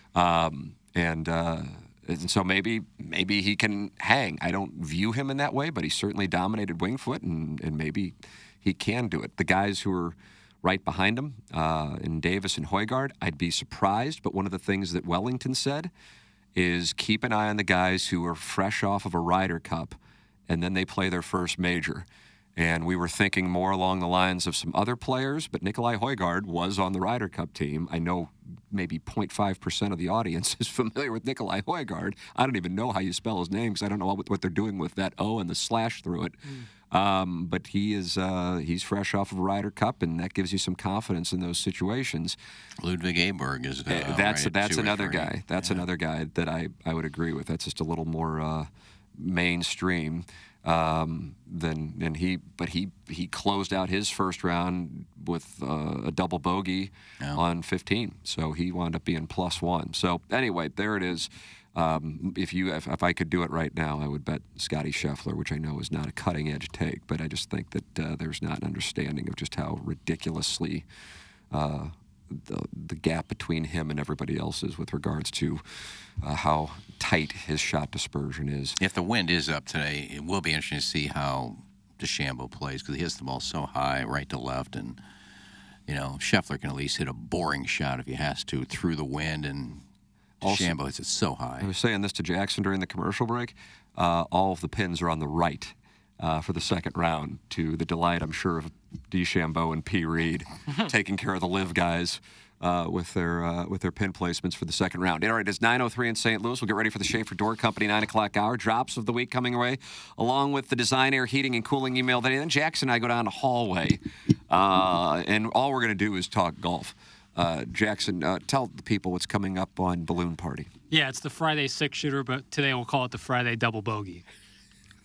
And so maybe he can hang. I don't view him in that way, but he certainly dominated Winged Foot, and maybe he can do it. The guys who are right behind him, in Davis and Højgaard, I'd be surprised. But one of the things that Wellington said is keep an eye on the guys who are fresh off of a Ryder Cup, and then they play their first major. And we were thinking more along the lines of some other players, but Nicolai Højgaard was on the Ryder Cup team. I know maybe 0.5% of the audience is familiar with Nicolai Højgaard. I don't even know how you spell his name because I don't know what they're doing with that O and the slash through it. But he's fresh off of a Ryder Cup, and that gives you some confidence in those situations. Ludwig Aberg is that's another guy. That's another guy that I would agree with. That's just a little more mainstream than he. But he closed out his first round with a double bogey on 15, so he wound up being +1. So anyway, there it is. If I could do it right now, I would bet Scottie Scheffler, which I know is not a cutting-edge take, but I just think that there's not an understanding of just how ridiculously the gap between him and everybody else is with regards to how tight his shot dispersion is. If the wind is up today, it will be interesting to see how DeChambeau plays, because he hits the ball so high, right to left, and Scheffler can at least hit a boring shot if he has to through the wind, and DeChambeau hits it so high. I was saying this to Jackson during the commercial break. All of the pins are on the right for the second round, to the delight, I'm sure, of DeChambeau and P. Reed, taking care of the live guys with their pin placements for the second round. All right, it's 9:03 in St. Louis. We'll get ready for the Schaefer Door Company 9 o'clock hour. Drops of the week coming away, along with the Design Air Heating and Cooling email. Then Jackson and I go down the hallway, and all we're going to do is talk golf. Jackson, tell the people what's coming up on Balloon Party. Yeah, it's the Friday 6-shooter, but today we'll call it the Friday double bogey.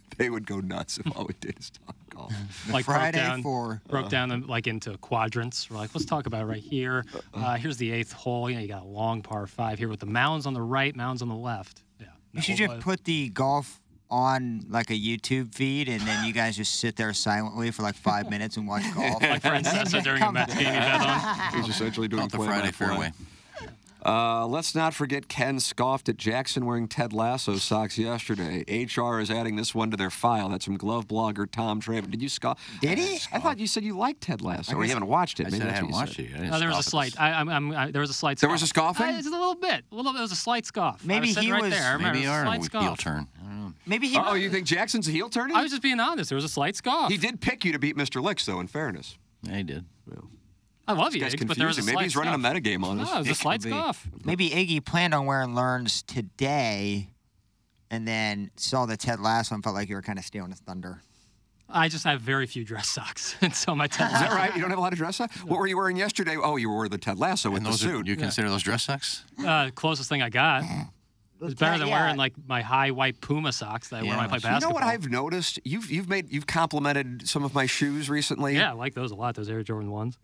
They would go nuts if all we did is talk golf. Like Friday broke down them like into quadrants. We're like, let's talk about it right here. Here's the 8th hole. You got a long par 5 here with the mounds on the right, mounds on the left. Yeah. You should just put the golf on like a YouTube feed, and then you guys just sit there silently for like 5 minutes and watch golf. Like Francesa during a Mets game you bet on. He's essentially doing the Friday fairway. Let's not forget Ken scoffed at Jackson wearing Ted Lasso socks yesterday. HR is adding this one to their file. That's from glove blogger Tom Traven. Did you scoff? Did he? I thought you said you liked Ted Lasso, or you haven't watched it. I Maybe said I that's hadn't what you watched said. it. I didn't No, there was a scoff slight. There was a slight. There was a scoffing? Just a little bit. There was a slight scoff. Maybe I was he right was- there. I remember Maybe it was a our slight heel scoff. turn. I don't know. Maybe he. Oh, you think Jackson's a heel turning? I was just being honest. There was a slight scoff. He did pick you to beat Mr. Licks, though, in fairness. Yeah, he did. I love you, This guy's Iggy, but there was a confusing. slight Maybe he's running a scoff. metagame on us. No, it was a It slight could be. scoff. Maybe Iggy planned on wearing Learns today, and then saw the Ted Lasso and felt like you were kind of stealing his thunder. I just have very few dress socks, and so my Ted Is that right? You don't have a lot of dress socks? What were you wearing yesterday? Oh, you wore the Ted Lasso with And the those suit. you consider those dress socks? Closest thing I got. It's better than yeah. wearing like my high white Puma socks that I wear when I play You basketball. know what I've noticed? You've complimented some of my shoes recently. Yeah, I like those a lot. Those Air Jordan 1s.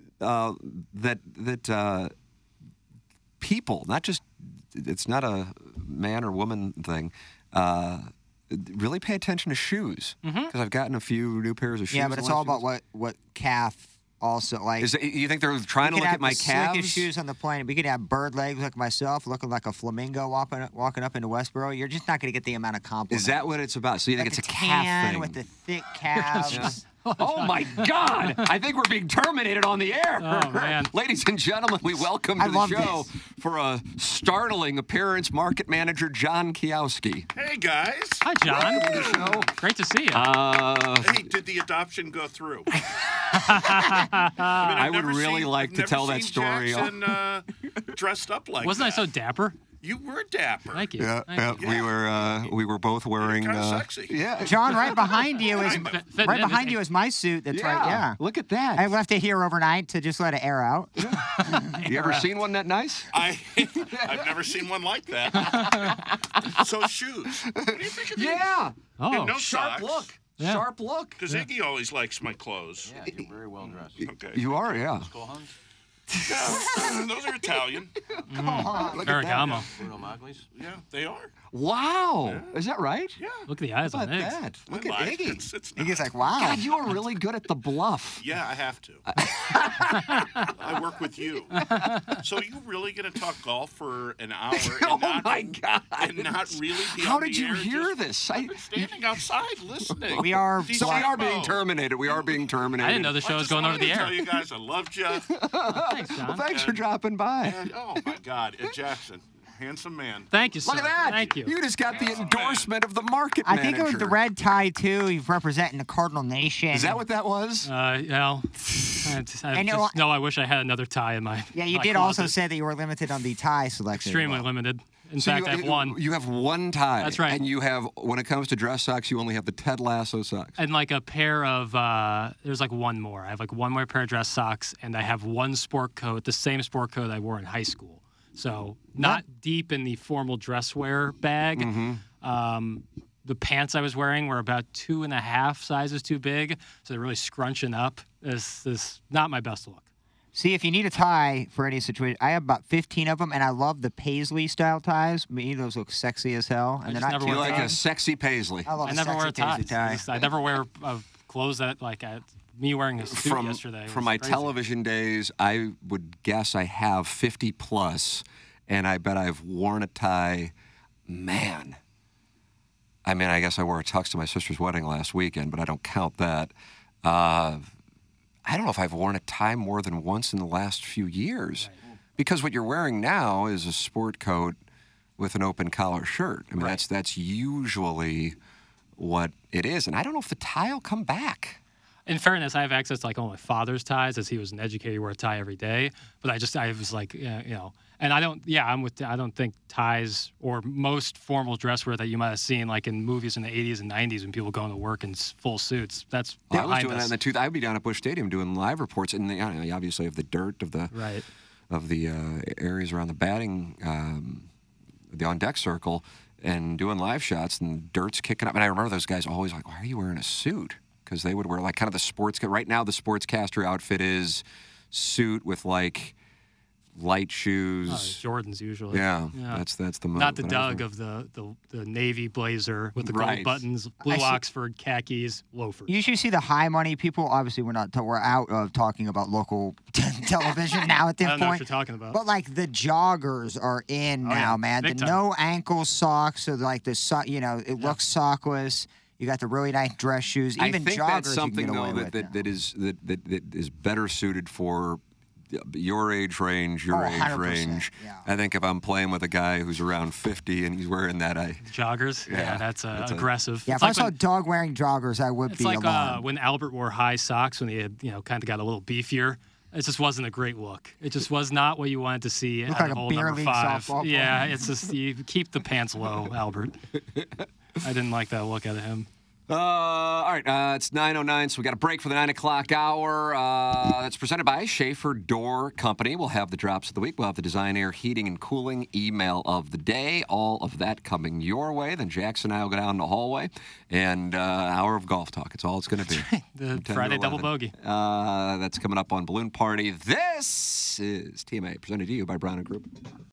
That people, not just, it's not a man or woman thing, really pay attention to shoes. Because I've gotten a few new pairs of shoes. Yeah, but in it's the all last about what calf also like. Is it, you think they're trying to we look could at have my the slickest calves? shoes on the planet. We could have bird legs like myself, looking like a flamingo walking up into Westboro. You're just not going to get the amount of compliments. Is that what it's about? So you think Like it's a the calf tan thing? with the thick calves? Oh my God! I think we're being terminated on the air. Oh, man. Ladies and gentlemen, we welcome I to the love show this. for a startling appearance, market manager John Kiowski. Hey, guys. Hi, John. Welcome to the show. Great to see you. Hey, did the adoption go through? I would really like I've to never tell that seen story. Jackson, dressed up like Wasn't I that. so dapper? You were dapper. Thank you. Yeah, Thank you. we were both wearing. Kinda sexy. Yeah, John, right behind you is Fitting right in, behind isn't you is my suit. That's right. Yeah. Look at that. I left it here overnight to just let it air out. You ever seen one that nice? I've never seen one like that. So shoes. What do you think of these? Yeah. Oh, And no Sharp socks. look. Yeah. Sharp look. Because Iggy always likes my clothes. Yeah, you're very well dressed. Okay. You are, yeah. Yeah, those are Italian. Look at that. Ferragamo. Bruno Magli's? Yeah, they are. Wow. Is that right? Yeah. Look at the eyes How on about eggs. that? Look My at life, Iggy. It's Iggy's like, wow. God, you are really good at the bluff. Yeah, I have to. I work with you. So you really going to talk golf for an hour and Oh not, my God. and not really be How on did the you air, hear just this? standing outside listening. We are. These So we are being Bravo. terminated. We are being terminated. I didn't know the show was going over the I just air. wanted to tell you guys I loved you. Thanks, Well, John. thanks for dropping by. And, oh my God, Ed Jackson, handsome man. Thank you, sir. Look at that. Thank you. You just got the endorsement of the market I manager. think it was the red tie too. He's representing the Cardinal Nation. Is that what that was? I I wish I had another tie in my. Yeah, you my did also closet. say that you were limited on the tie selection. Extremely limited. In So fact, I have one. You have one tie. That's right. And you have, when it comes to dress socks, you only have the Ted Lasso socks. And like a pair of, there's like one more. I have like one more pair of dress socks, and I have one sport coat, the same sport coat I wore in high school. So not deep in the formal dress wear bag. The pants I was wearing were about 2.5 sizes too big, so they're really scrunching up. This is not my best look. See, if you need a tie for any situation, I have about 15 of them, and I love the paisley style ties. Me, those look sexy as hell, and they're not never too wear Like big. a sexy paisley. I love I a never wear a sexy tie. paisley tie. I never wear clothes that like me wearing a suit yesterday. From was my crazy. television days, I would guess I have 50 plus, and I bet I've worn a tie. Man. I mean, I guess I wore a tux to my sister's wedding last weekend, but I don't count that. I don't know if I've worn a tie more than once in the last few years. Right. Because what you're wearing now is a sport coat with an open collar shirt. I mean, that's usually what it is. And I don't know if the tie will come back. In fairness, I have access to like all my father's ties, as he was an educator, he wore a tie every day. But I was like, and I don't think ties or most formal dress wear that you might have seen like in movies in the 80s and 90s when people going to work in full suits. That's I was behind doing us. that in the I'd be down at Busch Stadium doing live reports, and you obviously have the dirt of the areas around the batting, the on deck circle, and doing live shots, and dirt's kicking up. And I remember those guys always like, why are you wearing a suit? Because they would wear like kind of the sports. Right now, the sportscaster outfit is suit with like light shoes. Jordans usually. Yeah, that's the move. Not the Doug of the navy blazer with the gold Right. buttons, blue Oxford khakis, loafers. You usually see the high money people. Obviously, we're out of talking about local television now at this I don't know what point. you're talking about. But like the joggers are in now, yeah. man. Big The time. no ankle socks, so like it looks sockless. You got the really nice dress shoes. Even I think joggers that's you something can get away though with that is better suited for your age range, your age 100%, range. I think if I'm playing with a guy who's around 50 and he's wearing that, Joggers? Yeah, that's aggressive. Yeah, It's if I like saw when- dog wearing joggers, I would It's be like alarmed. when Albert wore high socks when he had, kind of got a little beefier. It just wasn't a great look. It just was not what you wanted to see Looked out like of a old beer number league 5. softball Yeah, player. it's just you keep the pants low, Albert. I didn't like that look out of him. All right, it's 9:09, so we got a break for the 9 o'clock hour. It's presented by Schaefer Door Company. We'll have the drops of the week. We'll have the Design Air Heating and Cooling email of the day. All of that coming your way. Then Jackson and I will go down the hallway and hour of golf talk. It's all it's going to be. The 10 to Friday double 11. bogey. That's coming up on Balloon Party. This is TMA, presented to you by Brown & Group.